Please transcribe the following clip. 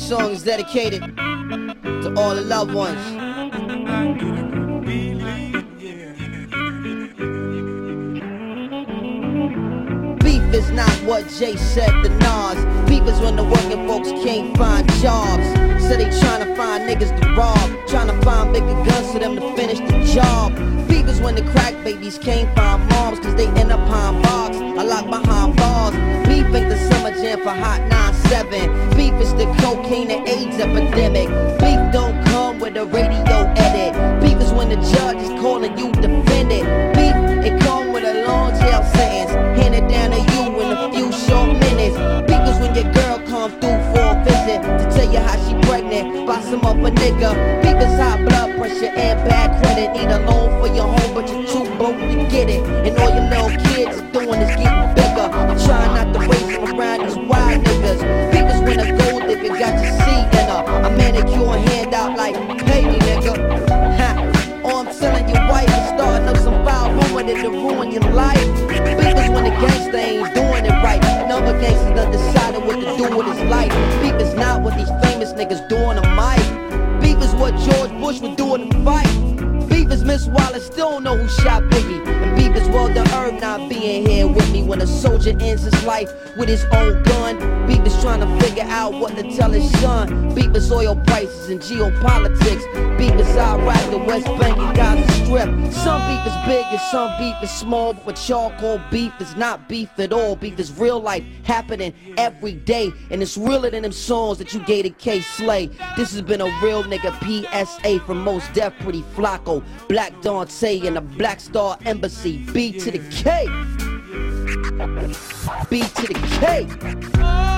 song is dedicated to all the loved ones. Beef is not what Jay said to Nas. Beef is when the working folks can't find jobs. So they tryna find niggas to rob, tryna find bigger guns for them to finish the job. Beef is when the crack babies can't find moms, cause they end up behind bars, I lock behind bars. Beef ain't the summer jam for Hot 97. Beef is the cocaine and AIDS epidemic. Beef don't come with a radio edit. Beef is when the judge is calling you defendant. Beef, it come with a long jail sentence, handed down to you in a few short minutes. Beef is when your girl comes through for a visit to tell you how she pregnant by some other nigga. Beef is high blood pressure and bad credit. Need a loan for your home, but you're too broke to get it. And all your little kids are doing is getting bigger. I'm trying not to raise them around these wild niggas. Beef is when a gold digger got your seed in her. A manicure hand out like, pay me, nigga. Ha. Or I'm telling your wife and starting up some foul rumor that'll ruin your life. Beef is when the gangster ain't doing it right. Another gangster done decided what to do with his life. Beef is not what these famous niggas do on the mic. Beef is what George Bush would do in the fight. Beef is Miss Wallace, still don't know who shot Biggie. And beef is Well the Herb not being here with me when a soldier ends his life with his own gun. Beef is trying to figure out what to tell his son. Beef is oil prices and geopolitics. Beef is Iraq, the West Bank, and Gaza Strip. Some beef is big and some beef is small, but what y'all call beef is not beef at all. Beef is real life happening every day, and it's realer than them songs that you gave to K-Slay. This has been a real nigga PSA from Mos Def, Pretty Flacco, Black Dante, and the Black Star Embassy. B to the K. B to the K.